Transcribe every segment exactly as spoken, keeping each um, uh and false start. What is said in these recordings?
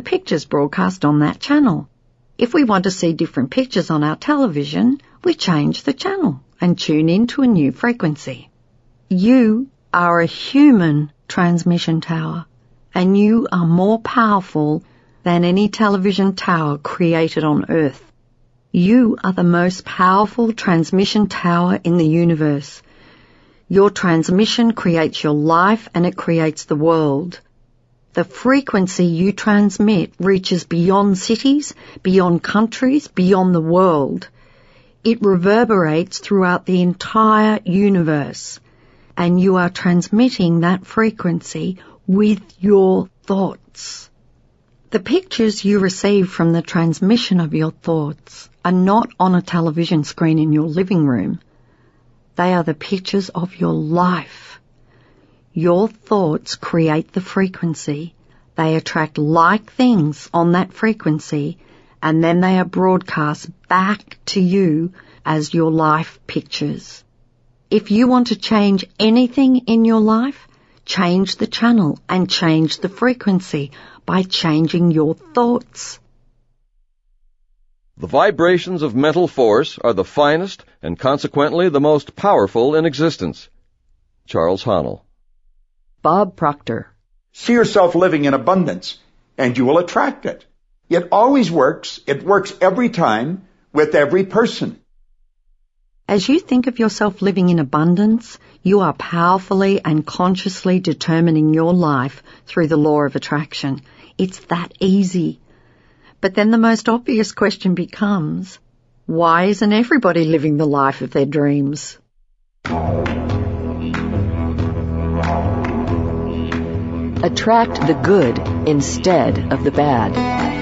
pictures broadcast on that channel. If we want to see different pictures on our television, we change the channel and tune in to a new frequency. You are a human transmission tower, and you are more powerful than any television tower created on Earth. You are the most powerful transmission tower in the universe. Your transmission creates your life and it creates the world. The frequency you transmit reaches beyond cities, beyond countries, beyond the world. It reverberates throughout the entire universe, and you are transmitting that frequency with your thoughts. The pictures you receive from the transmission of your thoughts are not on a television screen in your living room. They are the pictures of your life. Your thoughts create the frequency. They attract like things on that frequency, and then they are broadcast back to you as your life pictures. If you want to change anything in your life, change the channel and change the frequency by changing your thoughts. The vibrations of mental force are the finest and consequently the most powerful in existence. Charles Haanel. Bob Proctor. See yourself living in abundance, and you will attract it. It always works. It works every time with every person. As you think of yourself living in abundance, you are powerfully and consciously determining your life through the law of attraction. It's that easy. But then the most obvious question becomes, why isn't everybody living the life of their dreams? Attract the good instead of the bad.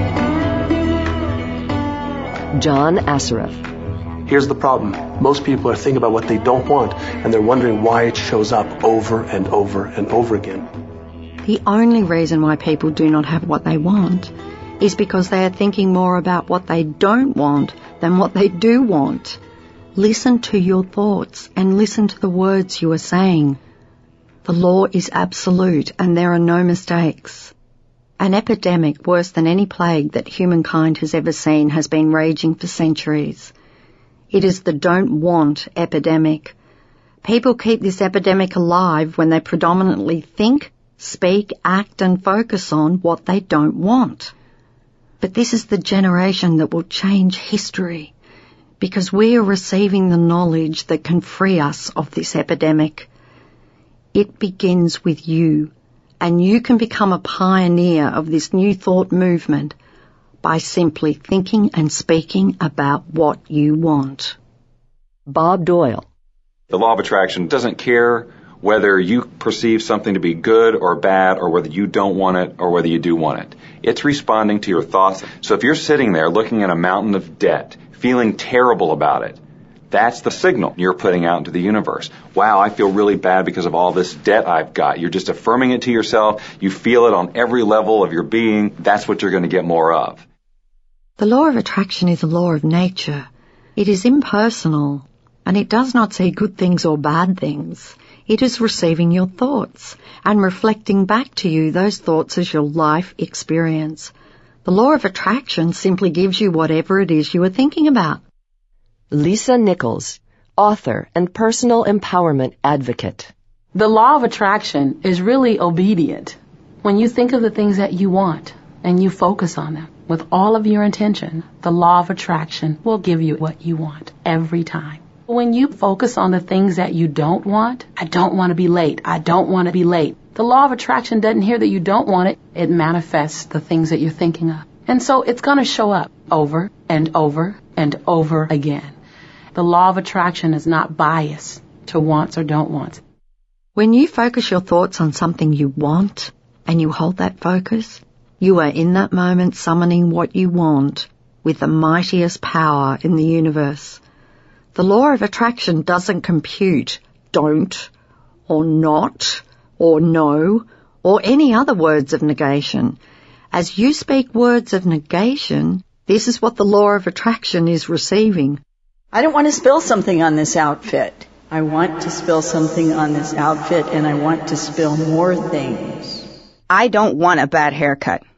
John Assaraf. Here's the problem. Most people are thinking about what they don't want, and they're wondering why it shows up over and over and over again. The only reason why people do not have what they want is because they are thinking more about what they don't want than what they do want. Listen to your thoughts and listen to the words you are saying. The law is absolute and there are no mistakes. An epidemic worse than any plague that humankind has ever seen has been raging for centuries. It is the don't want epidemic. People keep this epidemic alive when they predominantly think, speak, act and focus on what they don't want. But this is the generation that will change history, because we are receiving the knowledge that can free us of this epidemic. It begins with you, and you can become a pioneer of this new thought movement by simply thinking and speaking about what you want. Bob Doyle. The law of attraction doesn't care whether you perceive something to be good or bad, or whether you don't want it or whether you do want it. It's responding to your thoughts. So if you're sitting there looking at a mountain of debt, feeling terrible about it, that's the signal you're putting out into the universe. Wow, I feel really bad because of all this debt I've got. You're just affirming it to yourself. You feel it on every level of your being. That's what you're going to get more of. The law of attraction is a law of nature. It is impersonal, and it does not say good things or bad things. It is receiving your thoughts and reflecting back to you those thoughts as your life experience. The law of attraction simply gives you whatever it is you are thinking about. Lisa Nichols, author and personal empowerment advocate. The law of attraction is really obedient. When you think of the things that you want and you focus on them with all of your intention, the law of attraction will give you what you want every time. When you focus on the things that you don't want, I don't want to be late, I don't want to be late. The law of attraction doesn't hear that you don't want it. It manifests the things that you're thinking of. And so it's going to show up over and over and over again. The law of attraction is not biased to wants or don't wants. When you focus your thoughts on something you want and you hold that focus, you are in that moment summoning what you want with the mightiest power in the universe. The law of attraction doesn't compute don't or not or no or any other words of negation. As you speak words of negation, this is what the law of attraction is receiving. I don't want to spill something on this outfit. I want to spill something on this outfit, and I want to spill more things. I don't want a bad haircut.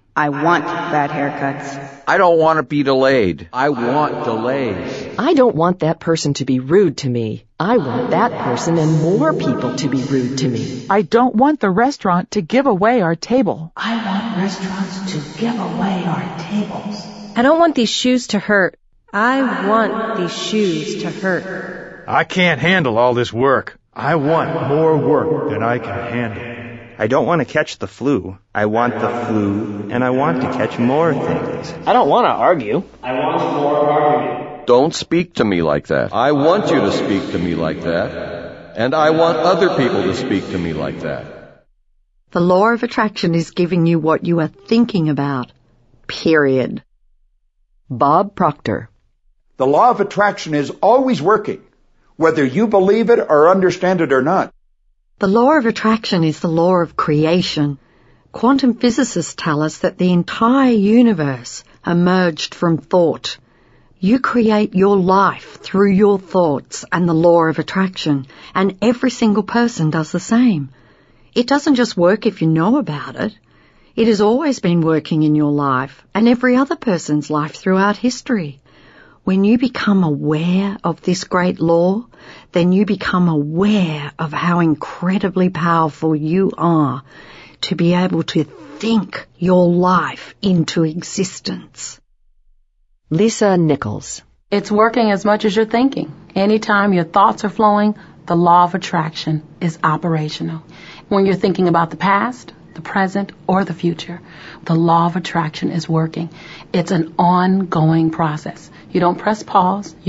I want bad haircuts. I don't want to be delayed. I want delays. I don't want that person to be rude to me. I want that person and more people to be rude to me. I don't want the restaurant to give away our table. I want restaurants to give away our tables. I don't want these shoes to hurt. I want these shoes to hurt. I can't handle all this work. I want more work than I can handle. I don't want to catch the flu. I want the flu, and I want to catch more things. I don't want to argue. I want more argument. Don't speak to me like that. I want you to speak to me like that. And I want other people to speak to me like that. The law of attraction is giving you what you are thinking about. Period. Bob Proctor. The law of attraction is always working, whether you believe it or understand it or not. The law of attraction is the law of creation. Quantum physicists tell us that the entire universe emerged from thought. You create your life through your thoughts and the law of attraction, and every single person does the same. It doesn't just work if you know about it. It has always been working in your life and every other person's life throughout history. When you become aware of this great law, then you become aware of how incredibly powerful you are to be able to think your life into existence. Lisa Nichols. It's working as much as you're thinking. Anytime your thoughts are flowing, the law of attraction is operational. When you're thinking about the past, the present, or the future, the law of attraction is working. It's an ongoing process. You don't press pause.